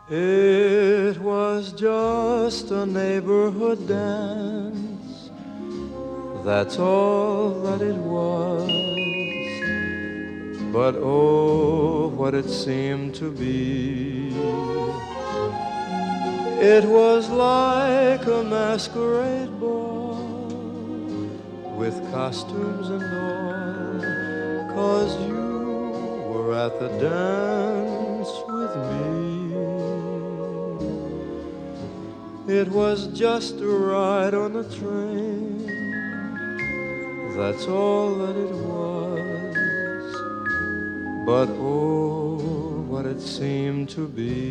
It was just a neighborhood dance, that's all that it was. But oh, what it seemed to be. It was like a masquerade ball, with costumes and all, 'cause you were at the dance with me. It was just a ride on a train, that's all that it was. But oh, what it seemed to be.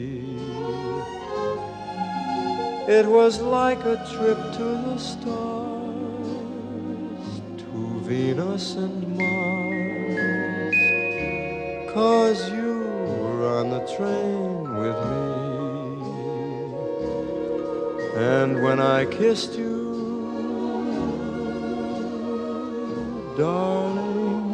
It was like a trip to the stars, to Venus and Mars, 'cause you were on the train with me. And when I kissed you, darling,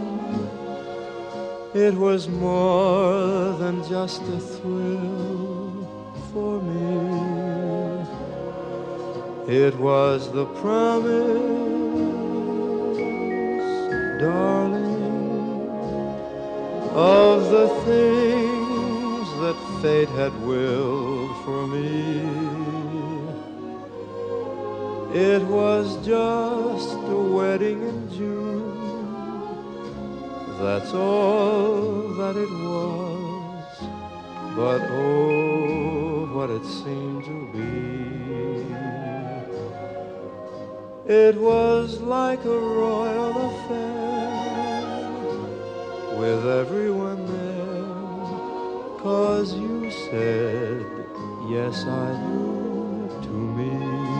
it was more than just a thrill for me. It was the promise, darling, of the things that fate had willed for me. It was just a wedding in June, that's all that it was. But oh, what it seemed to be. It was like a royal affair, with everyone there, 'cause you said, yes I do, to me.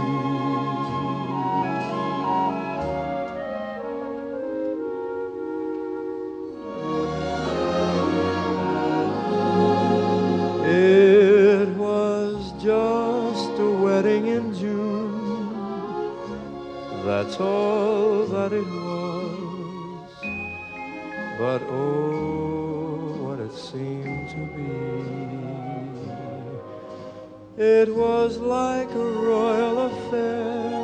It was just a wedding in June, that's all that it was. But oh, what it seemed to be. It was like a royal affair,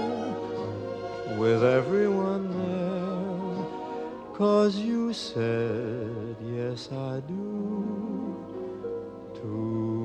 with everyone there, 'cause you said, yes I do, to